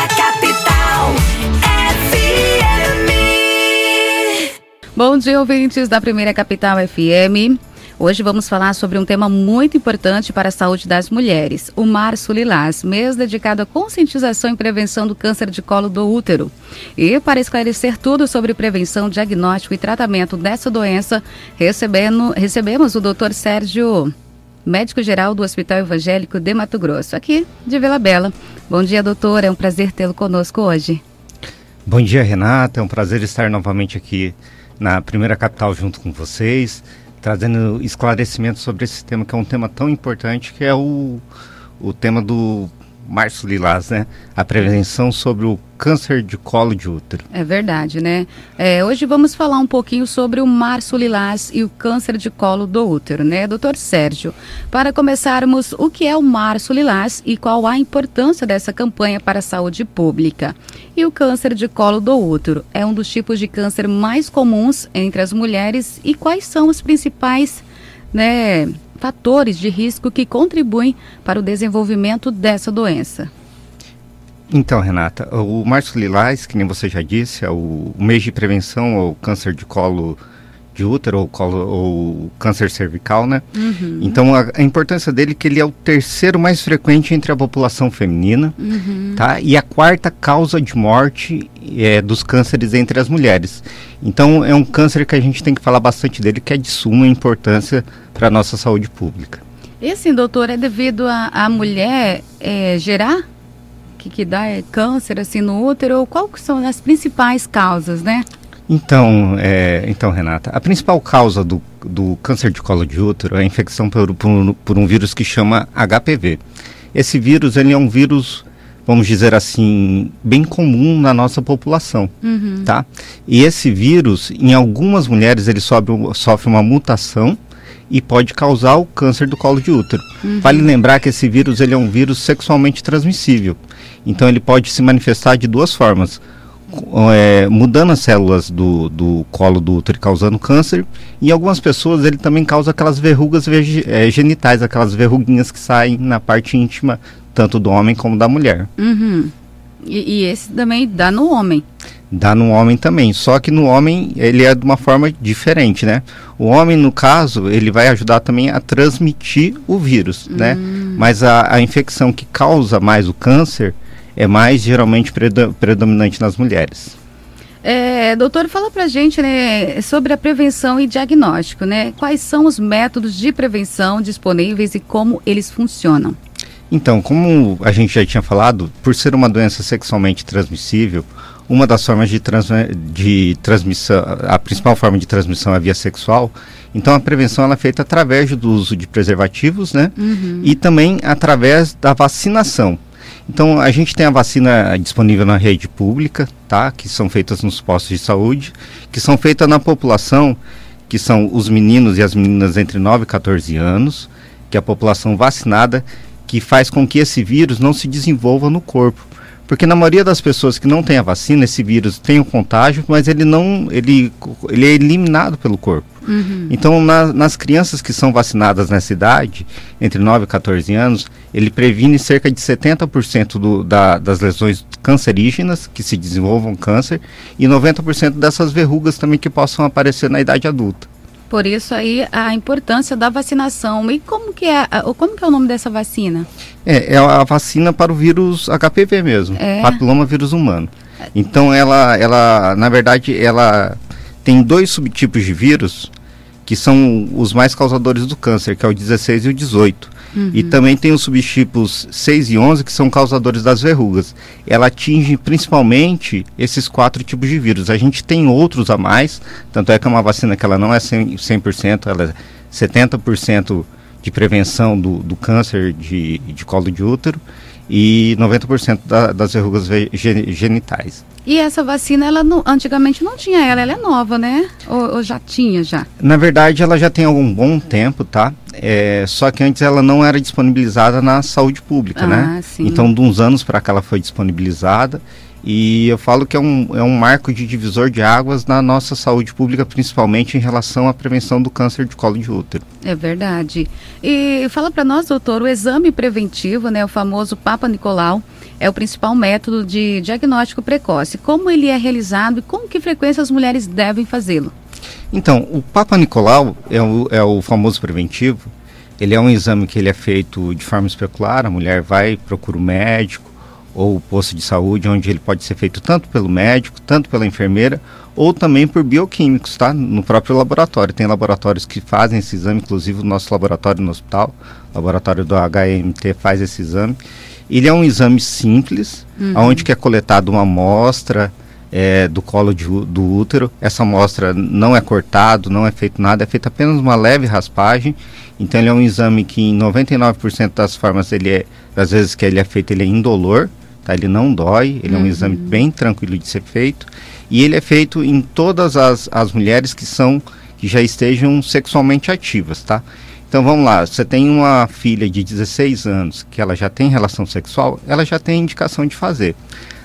Capital FM. Bom dia, ouvintes da Primeira Capital FM. Hoje vamos falar sobre um tema muito importante para a saúde das mulheres, o Março Lilás, mês dedicado à conscientização e prevenção do câncer de colo do útero. E para esclarecer tudo sobre prevenção, diagnóstico e tratamento dessa doença, recebemos o Dr. Sérgio, médico-geral do Hospital Evangélico de Mato Grosso, aqui de Vila Bela. Bom dia, doutor, é um prazer tê-lo conosco hoje. Bom dia, Renata, é um prazer estar novamente aqui na Primeira Capital junto com vocês, trazendo esclarecimentos sobre esse tema, que é um tema tão importante, que é o tema do Março Lilás, né? A prevenção sobre o câncer de colo de útero. É verdade, né? Hoje vamos falar um pouquinho sobre o Março Lilás e o câncer de colo do útero, né? Doutor Sérgio, para começarmos, o que é o Março Lilás e qual a importância dessa campanha para a saúde pública? E o câncer de colo do útero é um dos tipos de câncer mais comuns entre as mulheres e quais são os principais, fatores de risco que contribuem para o desenvolvimento dessa doença? Então, Renata, o Março Lilás, que nem você já disse, é o mês de prevenção ao câncer de colo de útero ou câncer cervical, né? Uhum. Então, a importância dele é que ele é o terceiro mais frequente entre a população feminina, tá? E a quarta causa de morte dos cânceres entre as mulheres. Então, é um câncer que a gente tem que falar bastante dele, que é de suma importância para a nossa saúde pública. E assim, doutor, é devido a mulher gerar que dá câncer assim no útero? Qual que são as principais causas, né? Então, Renata, a principal causa do câncer de colo de útero é a infecção por um vírus que chama HPV. Esse vírus, ele é um vírus, vamos dizer assim, bem comum na nossa população, tá? E esse vírus, em algumas mulheres, ele sofre uma mutação e pode causar o câncer do colo de útero. Vale lembrar que esse vírus, ele é um vírus sexualmente transmissível. Então, ele pode se manifestar de duas formas. Mudando as células do colo do útero e causando câncer. E em algumas pessoas ele também causa aquelas verrugas genitais, aquelas verruguinhas que saem na parte íntima, tanto do homem como da mulher. E esse também dá no homem? Dá no homem também, só que no homem ele é de uma forma diferente, né? O homem, no caso, ele vai ajudar também a transmitir o vírus, né? Mas a infecção que causa mais o câncer é mais geralmente predominante nas mulheres. Doutor, fala pra gente, né, sobre a prevenção e diagnóstico, né? Quais são os métodos de prevenção disponíveis e como eles funcionam? Então, como a gente já tinha falado, por ser uma doença sexualmente transmissível, uma das formas de transmissão, a principal forma de transmissão é a via sexual. Então a prevenção ela é feita através do uso de preservativos, né? E também através da vacinação. Então, a gente tem a vacina disponível na rede pública, tá? Que são feitas nos postos de saúde, que são feitas na população, que são os meninos e as meninas entre 9 e 14 anos, que é a população vacinada, que faz com que esse vírus não se desenvolva no corpo. Porque na maioria das pessoas que não tem a vacina, esse vírus tem o contágio, mas ele é eliminado pelo corpo. Então, nas crianças que são vacinadas nessa idade, entre 9 e 14 anos, ele previne cerca de 70% das lesões cancerígenas que se desenvolvam câncer e 90% dessas verrugas também que possam aparecer na idade adulta. Por isso aí a importância da vacinação. E como que é o nome dessa vacina? É a vacina para o vírus HPV mesmo, papiloma vírus humano. Então ela na verdade, ela tem dois subtipos de vírus que são os mais causadores do câncer, que é o 16 e o 18. E também tem os subtipos 6 e 11, que são causadores das verrugas. Ela atinge principalmente esses 4 tipos de vírus. A gente tem outros a mais, tanto é que é uma vacina que ela não é 100%, ela é 70% de prevenção do câncer de colo de útero e 90% das verrugas genitais. E essa vacina, antigamente não tinha ela é nova, né? Ou já tinha já? Na verdade, ela já tem algum bom tempo, tá? Só que antes ela não era disponibilizada na saúde pública, né? Sim. Então, de uns anos para cá ela foi disponibilizada. E eu falo que é um marco de divisor de águas na nossa saúde pública, principalmente em relação à prevenção do câncer de colo de útero. É verdade. E fala para nós, doutor, o exame preventivo, né, o famoso Papa Nicolau, é o principal método de diagnóstico precoce. Como ele é realizado e com que frequência as mulheres devem fazê-lo? Então, o Papa Nicolau é o famoso preventivo. Ele é um exame que ele é feito de forma especular. A mulher vai, procura o médico ou o posto de saúde, onde ele pode ser feito tanto pelo médico, tanto pela enfermeira, ou também por bioquímicos, tá? No próprio laboratório. Tem laboratórios que fazem esse exame, inclusive o nosso laboratório no hospital, o laboratório do HMT faz esse exame. Ele é um exame simples, onde que é coletada uma amostra do colo do útero. Essa amostra não é cortado, não é feito nada, é feita apenas uma leve raspagem. Então ele é um exame que em 99% das formas, das vezes que ele é feito, ele é indolor, tá? Ele não dói, ele é um exame bem tranquilo de ser feito. E ele é feito em todas as mulheres que já estejam sexualmente ativas, tá? Então vamos lá, você tem uma filha de 16 anos que ela já tem relação sexual, ela já tem indicação de fazer.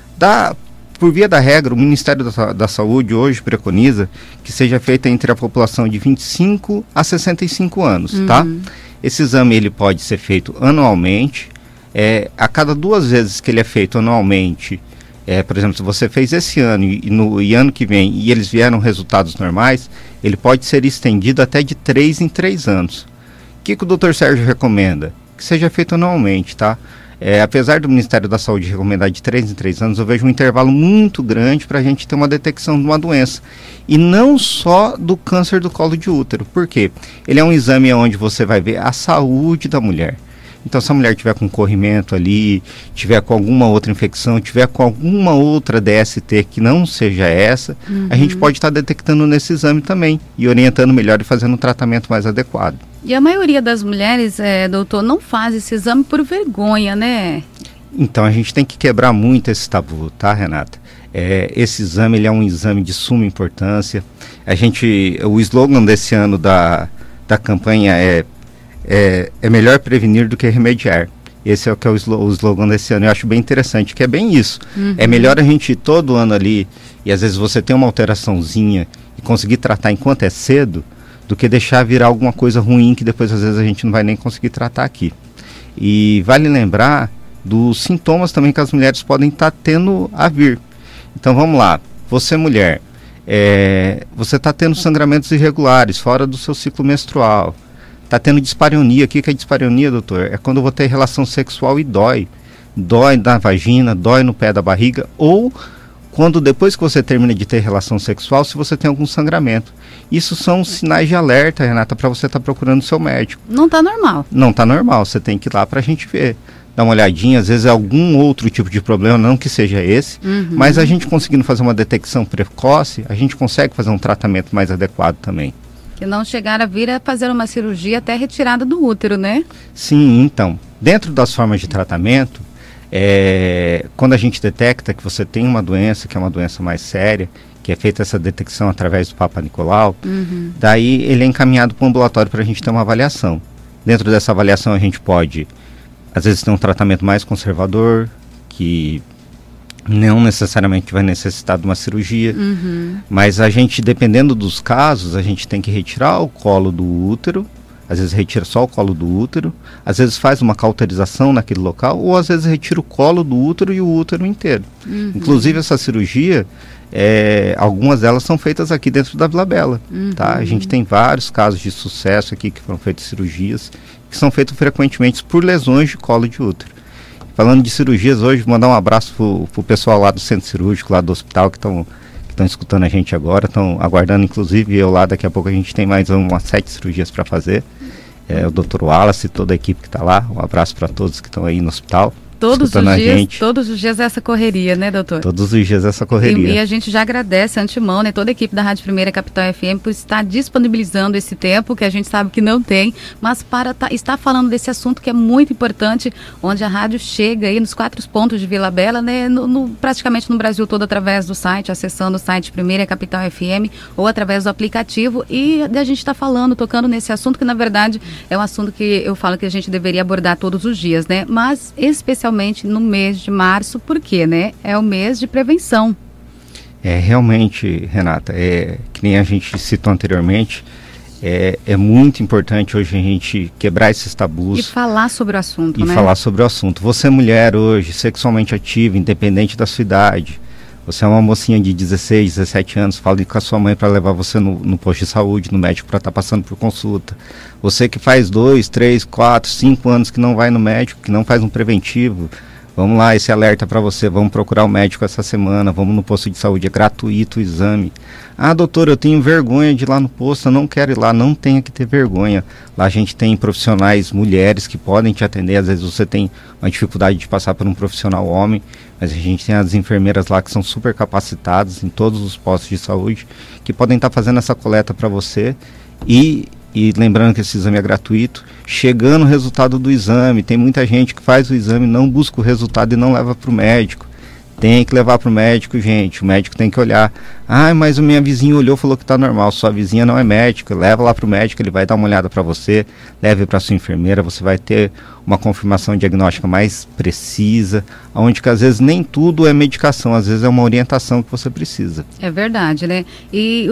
Por via da regra, o Ministério da Saúde hoje preconiza que seja feita entre a população de 25 a 65 anos, tá? Esse exame ele pode ser feito anualmente, a cada 2 vezes que ele é feito anualmente, por exemplo, se você fez esse ano e ano que vem e eles vieram resultados normais, ele pode ser estendido até de 3 em 3 anos. O que o Dr. Sérgio recomenda? Que seja feito anualmente, tá? Apesar do Ministério da Saúde recomendar de 3 em 3 anos, eu vejo um intervalo muito grande para a gente ter uma detecção de uma doença. E não só do câncer do colo de útero. Por quê? Ele é um exame onde você vai ver a saúde da mulher. Então, se a mulher tiver com corrimento ali, tiver com alguma outra infecção, tiver com alguma outra DST que não seja essa, a gente pode estar detectando nesse exame também e orientando melhor e fazendo um tratamento mais adequado. E a maioria das mulheres, doutor, não faz esse exame por vergonha, né? Então, a gente tem que quebrar muito esse tabu, tá, Renata? Esse exame ele é um exame de suma importância. O slogan desse ano da campanha é melhor prevenir do que remediar. Esse é o que é o slogan desse ano. Eu acho bem interessante, que é bem isso. É melhor a gente ir todo ano ali, e às vezes você tem uma alteraçãozinha e conseguir tratar enquanto é cedo, do que deixar virar alguma coisa ruim que depois às vezes a gente não vai nem conseguir tratar aqui. E vale lembrar dos sintomas também que as mulheres podem estar tendo a vir. Então vamos lá, você mulher, você está tendo sangramentos irregulares, fora do seu ciclo menstrual, está tendo dispareunia. O que é dispareunia, doutor? É quando eu vou ter relação sexual e dói na vagina, dói no pé da barriga, ou quando depois que você termina de ter relação sexual, se você tem algum sangramento. Isso são sinais de alerta, Renata, para você estar procurando o seu médico. Não está normal. Não está normal, você tem que ir lá para a gente ver. Dar uma olhadinha, às vezes é algum outro tipo de problema, não que seja esse, mas a gente conseguindo fazer uma detecção precoce, a gente consegue fazer um tratamento mais adequado também. Que não chegar a vir a fazer uma cirurgia até retirada do útero, né? Sim, então, dentro das formas de tratamento, quando a gente detecta que você tem uma doença, que é uma doença mais séria, que é feita essa detecção através do Papa Nicolau, daí ele é encaminhado para o ambulatório para a gente ter uma avaliação. Dentro dessa avaliação a gente pode, às vezes, ter um tratamento mais conservador, que não necessariamente vai necessitar de uma cirurgia, mas a gente, dependendo dos casos, a gente tem que retirar o colo do útero, às vezes retira só o colo do útero, às vezes faz uma cauterização naquele local, ou às vezes retira o colo do útero e o útero inteiro. Inclusive essa cirurgia, algumas delas são feitas aqui dentro da Vila Bela, tá? A gente tem vários casos de sucesso aqui que foram feitas cirurgias, que são feitas frequentemente por lesões de colo de útero. Falando de cirurgias, hoje vou mandar um abraço pro pessoal lá do centro cirúrgico, lá do hospital, que estão escutando a gente agora, estão aguardando, inclusive eu lá, daqui a pouco a gente tem mais umas 7 cirurgias para fazer. O Dr. Wallace e toda a equipe que está lá, um abraço para todos que estão aí no hospital. Todos os dias essa correria, né, doutor? Todos os dias essa correria. E a gente já agradece antemão, né, toda a equipe da Rádio Primeira Capital FM por estar disponibilizando esse tempo, que a gente sabe que não tem, mas para estar falando desse assunto que é muito importante, onde a rádio chega aí nos 4 pontos de Vila Bela, né, praticamente no Brasil todo, através do site, acessando o site Primeira Capital FM ou através do aplicativo, e a gente está tocando nesse assunto que, na verdade, é um assunto que eu falo que a gente deveria abordar todos os dias, né, mas especialmente no mês de março, porque, né, é o mês de prevenção. Realmente, Renata, que nem a gente citou anteriormente, É muito importante hoje a gente quebrar esses tabus. E falar sobre o assunto, né? E falar sobre o assunto. Você, mulher, hoje, sexualmente ativa, independente da sua idade, você é uma mocinha de 16, 17 anos, fale com a sua mãe para levar você no posto de saúde, no médico, para estar passando por consulta. Você que faz 2, 3, 4, 5 anos que não vai no médico, que não faz um preventivo, vamos lá, esse alerta para você, vamos procurar o médico essa semana, vamos no posto de saúde, é gratuito o exame. Ah, doutor, eu tenho vergonha de ir lá no posto, eu não quero ir lá, não tenha que ter vergonha. Lá a gente tem profissionais, mulheres que podem te atender, às vezes você tem uma dificuldade de passar por um profissional homem, mas a gente tem as enfermeiras lá que são super capacitadas em todos os postos de saúde, que podem estar fazendo essa coleta para você e lembrando que esse exame é gratuito, chegando o resultado do exame, tem muita gente que faz o exame, não busca o resultado e não leva para o médico. Tem que levar para o médico, gente. O médico tem que olhar. Ah, mas o minha vizinha olhou e falou que está normal. Sua vizinha não é médica. Leva lá para o médico, ele vai dar uma olhada para você. Leve para sua enfermeira. Você vai ter uma confirmação diagnóstica mais precisa. Onde que às vezes nem tudo é medicação. Às vezes é uma orientação que você precisa. É verdade, né? E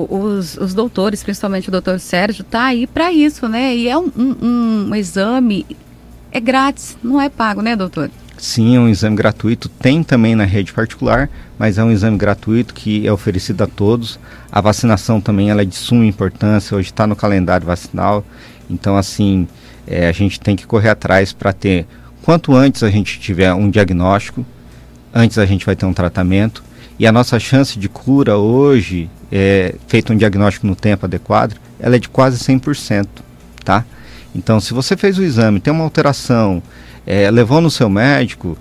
os doutores, principalmente o doutor Sérgio, tá aí para isso, né? E é um exame, é grátis, não é pago, né, doutor? Sim, é um exame gratuito, tem também na rede particular, mas é um exame gratuito que é oferecido a todos. A vacinação também ela é de suma importância, hoje está no calendário vacinal, então assim, a gente tem que correr atrás para ter, quanto antes a gente tiver um diagnóstico, antes a gente vai ter um tratamento, e a nossa chance de cura hoje, feito um diagnóstico no tempo adequado, ela é de quase 100%, tá? Então se você fez o exame, tem uma alteração, levou no seu médico,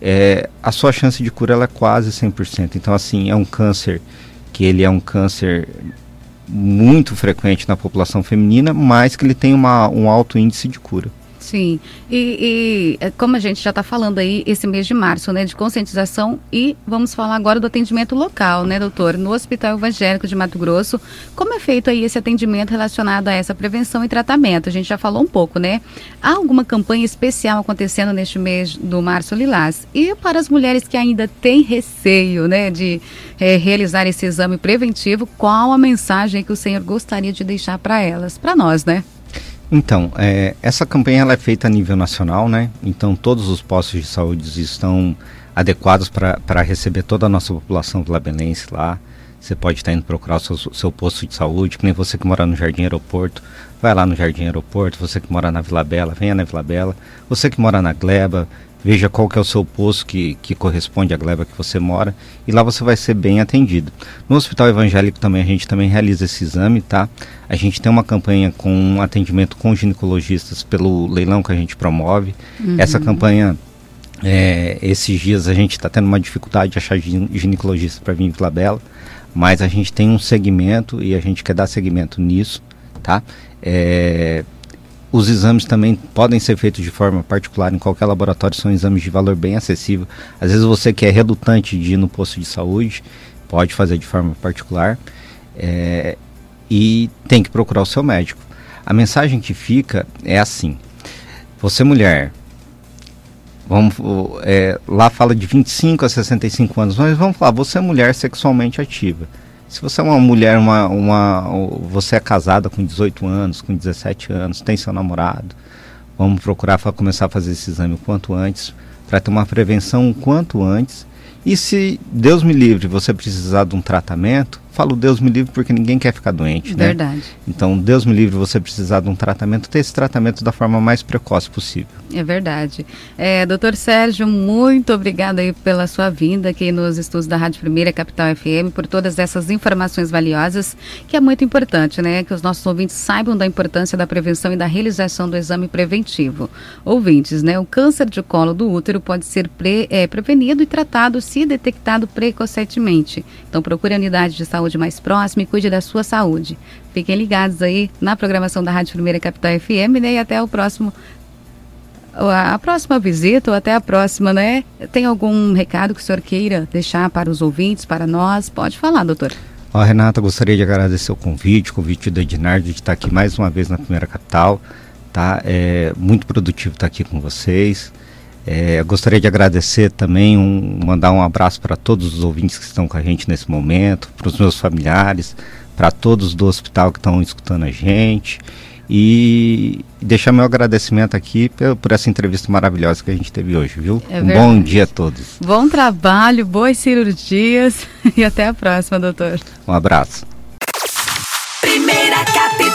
a sua chance de cura ela é quase 100%. Então, assim, é um câncer que ele é um câncer muito frequente na população feminina, mas que ele tem um alto índice de cura. Sim, e como a gente já está falando aí, esse mês de março, né, de conscientização, e vamos falar agora do atendimento local, né, doutor? No Hospital Evangélico de Mato Grosso, como é feito aí esse atendimento relacionado a essa prevenção e tratamento? A gente já falou um pouco, né? Há alguma campanha especial acontecendo neste mês do Março Lilás? E para as mulheres que ainda têm receio, né, de realizar esse exame preventivo, qual a mensagem que o senhor gostaria de deixar para elas, para nós, né? Então, essa campanha ela é feita a nível nacional, né? Então todos os postos de saúde estão adequados para receber toda a nossa população vilabelense lá. Você pode estar indo procurar o seu posto de saúde, que nem você que mora no Jardim Aeroporto, vai lá no Jardim Aeroporto. Você que mora na Vila Bela, venha na Vila Bela. Você que mora na Gleba, veja qual que é o seu posto que corresponde à gleba que você mora, e lá você vai ser bem atendido. No Hospital Evangélico também a gente também realiza esse exame, tá? A gente tem uma campanha com atendimento com ginecologistas pelo leilão que a gente promove. Essa campanha, esses dias a gente está tendo uma dificuldade de achar ginecologista para vir em Vila Bela, mas a gente tem um segmento e a gente quer dar segmento nisso, tá? Os exames também podem ser feitos de forma particular em qualquer laboratório, são exames de valor bem acessível. Às vezes você que é relutante de ir no posto de saúde, pode fazer de forma particular, e tem que procurar o seu médico. A mensagem que fica é assim: você mulher, lá fala de 25 a 65 anos, mas vamos falar, você é mulher sexualmente ativa. Se você é uma mulher, você é casada com 18 anos, com 17 anos, tem seu namorado, vamos procurar começar a fazer esse exame o quanto antes, para ter uma prevenção o quanto antes. E se, Deus me livre, você precisar de um tratamento, falo Deus me livre porque ninguém quer ficar doente, né? Verdade. Então, Deus me livre, você precisar de um tratamento, ter esse tratamento da forma mais precoce possível. É verdade. Doutor Sérgio, muito obrigada aí pela sua vinda aqui nos estúdios da Rádio Primeira Capital FM, por todas essas informações valiosas, que é muito importante, né? Que os nossos ouvintes saibam da importância da prevenção e da realização do exame preventivo. Ouvintes, né? O câncer de colo do útero pode ser prevenido e tratado se detectado precocemente. Então, procure a unidade de saúde mais próxima e cuide da sua saúde. Fiquem ligados aí na programação da Rádio Primeira Capital FM, né? E até a próxima visita, ou até a próxima, né? Tem algum recado que o senhor queira deixar para os ouvintes, para nós? Pode falar, doutor. Renata, gostaria de agradecer o convite do Ednardo de estar aqui mais uma vez na Primeira Capital, tá? É muito produtivo estar aqui com vocês. Gostaria de agradecer também, mandar um abraço para todos os ouvintes que estão com a gente nesse momento, para os meus familiares, para todos do hospital que estão escutando a gente. E deixar meu agradecimento aqui por essa entrevista maravilhosa que a gente teve hoje, viu? Bom dia a todos. Bom trabalho, boas cirurgias e até a próxima, doutor. Um abraço. Primeira capital.